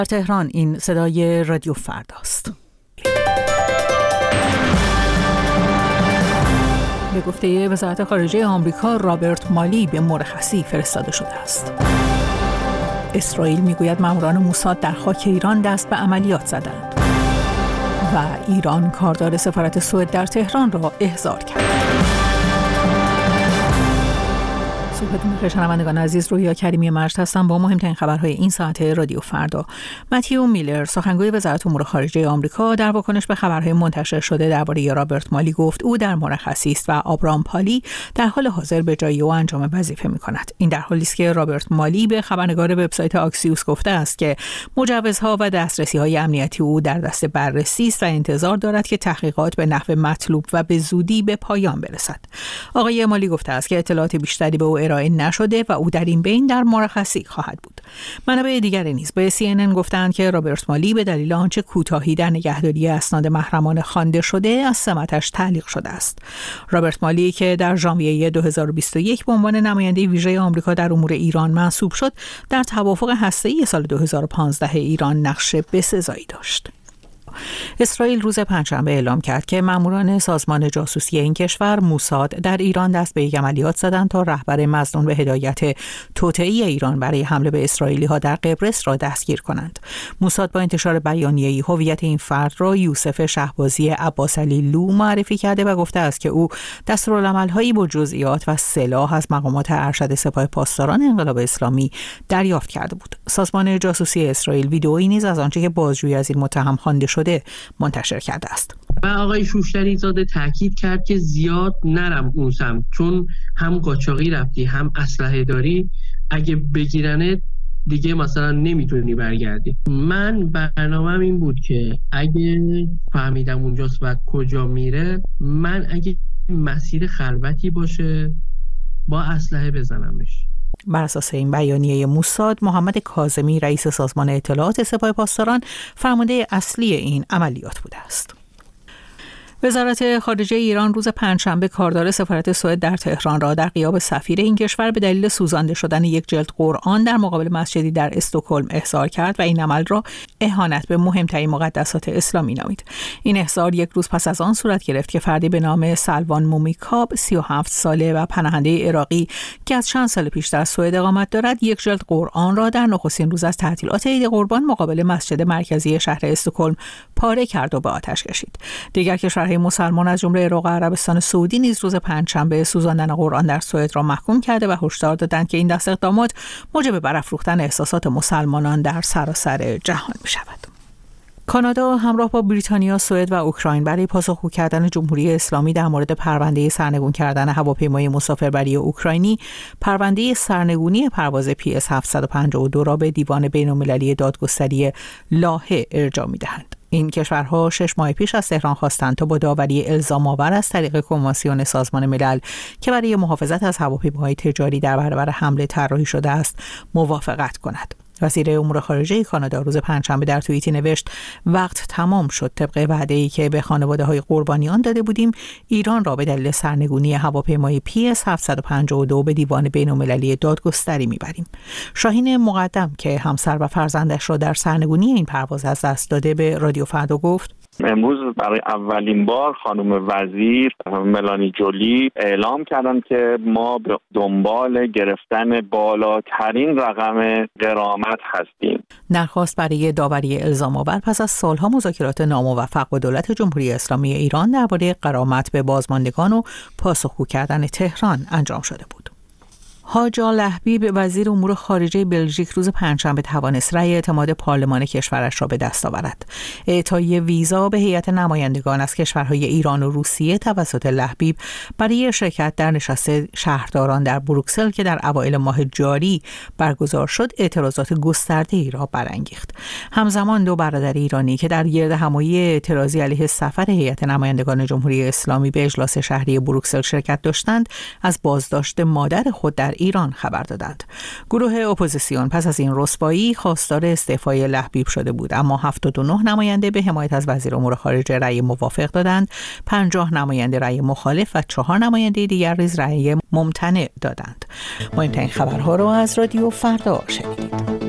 در تهران این صدای رادیو فرداست. به گفته وزارت خارجه آمریکا، رابرت مالی به مرخصی فرستاده شده است. اسرائیل میگوید ماموران موساد در خاک ایران دست به عملیات زدند و ایران کاردار سفارت سوئد در تهران را احضار کرد. صبحتون بخیر شنوندگان عزیز، رویا کریمی مجد هستم با مهمترین خبرهای این ساعت رادیو فردا. متیو میلر، سخنگوی وزارت امور خارجه آمریکا، در واکنش به خبرهای منتشر شده درباره رابرت مالی گفت او در مرخصی است و آبرام پالی در حال حاضر به جای او انجام وظیفه می‌کند. این در حالی است که رابرت مالی به خبرنگار وبسایت آکسیوس گفته است که مجوزها و دسترسی‌های امنیتی او در دست بررسی است و انتظار دارد که تحقیقات به نحو مطلوب و به زودی به پایان برسد. آقای مالی گفته است که اطلاعات بیشتری به او ارائه نشده و او در این بین در مرخصی خواهد بود. منابع دیگری نیز به CNN گفتند که رابرت مالی به دلیل آنچه کوتاهی در نگهداری اسناد محرمانه خوانده شده از سمتش تعلیق شده است. رابرت مالی که در ژانویه 2021 به عنوان نماینده ویژه آمریکا در امور ایران منصوب شد، در توافق هسته‌ای سال 2015 ایران نقش بسزایی داشت. اسرائیل روز پنجشنبه اعلام کرد که ماموران سازمان جاسوسی این کشور موساد در ایران دست به یک عملیات زدند تا رهبر مظنون به هدایت توطئه‌ای ایران برای حمله به اسرائیلی‌ها در قبرس را دستگیر کنند. موساد با انتشار بیانیه‌ای هویت این فرد را یوسف شهبازی عباسعلی لو معرفی کرده و گفته است که او دستورالعمل‌هایی با جزئیات و سلاح از مقامات ارشد سپاه پاسداران انقلاب اسلامی دریافت کرده بود. سازمان جاسوسی اسرائیل ویدئویی نیز از آنچه که بازجویی از این متهم خوانده شده منتشر کرده است. و آقای شوشتری زاده تاکید کرد که زیاد نرم اون سمت، چون هم قاچاقی رفتی هم اسلحه داری، اگه بگیرنه دیگه مثلا نمیتونی برگردی. من برنامه‌م این بود که اگه فهمیدم اونجاست و کجا میره، من اگه مسیر خلوتی باشه با اسلحه بزنمش. بر اساس این بیانیه موساد، محمد کاظمی رئیس سازمان اطلاعات سپاه پاسداران فرمانده اصلی این عملیات بوده است. وزارت خارجه ایران روز پنجشنبه کاردار سفارت سوئد در تهران را در غیاب سفیر این کشور به دلیل سوزانده شدن یک جلد قرآن در مقابل مسجدی در استکهلم احضار کرد و این عمل را اهانت به مهمترین مقدسات اسلامی نامید. این احضار یک روز پس از آن صورت گرفت که فردی به نام سلوان مومیکاب 37 ساله و پناهنده عراقی که از چند سال پیش در سوئد اقامت دارد، یک جلد قرآن را در نخستین روز از تعطیلات عید قربان مقابل مسجد مرکزی شهر استکهلم پاره کرد و به آتش کشید. دیگر کشورهای مسلمان از جمله عراق و عربستان سعودی نیز روز پنجشنبه سوزاندن قرآن در سوئد را محکوم کرده و هشدار دادند که این دست اقدامات موجب برافروختن احساسات مسلمانان در سراسر جهان می‌شود. کانادا همراه با بریتانیا، سوئد و اوکراین برای پاسخگو کردن جمهوری اسلامی در مورد پرونده سرنگون کردن هواپیمای مسافربری اوکراینی، پرونده سرنگونی پرواز PS 752 را به دیوان بین‌المللی دادگستری لاهه ارجاع می‌دهند. این کشورها 6 ماه پیش از تهران خواستند تا با داوری الزام آور از طریق کنوانسیون سازمان ملل که برای محافظت از هواپیماهای تجاری در برابر حمله طراحی شده است موافقت کند. وزیر امور خارجه کانادا روز پنجشنبه در توییتی نوشت: وقت تمام شد. طبق وعده‌ای که به خانواده‌های قربانیان داده بودیم، ایران را به دلیل سرنگونی هواپیمای PS 752 به دیوان بین‌المللی دادگستری میبریم. شاهین مقدم که همسر و فرزندش را در سرنگونی این پرواز از دست داده به رادیو فردا گفت: امروز برای اولین بار خانم وزیر ملانی جولی اعلام کردن که ما به دنبال گرفتن بالاترین رقم غرامت هستیم. درخواست برای داوری الزام آور پس از سالها مذاکرات ناموفق با دولت جمهوری اسلامی ایران درباره غرامت به بازماندگان و پاسخگو کردن تهران انجام شده بود. حاج آل‌حبیب وزیر امور خارجه بلژیک روز پنجشنبه توانست رأی اعتماد پارلمان کشورش را به دست آورد. اعطای ویزا به هیئت نمایندگان از کشورهای ایران و روسیه توسط لحبیب برای شرکت در نشست شهرداران در بروکسل که در اوایل ماه جاری برگزار شد، اعتراضات گسترده‌ای را برانگیخت. همزمان دو برادر ایرانی که در گردهمایی اعتراضی علیه سفر هیئت نمایندگان جمهوری اسلامی به اجلاس شهری بروکسل شرکت داشتند، از بازداشت مادر خود در ایران خبر دادند. گروه اپوزیسیون پس از این رسوایی خواستار استعفای لحبیب شده بود، اما 79 نماینده به حمایت از وزیر امور خارجه رأی موافق دادند، 50 نماینده رأی مخالف و 4 نماینده دیگر نیز رأی ممتنع دادند. مهمترین خبرها را از رادیو فردا شنیدید.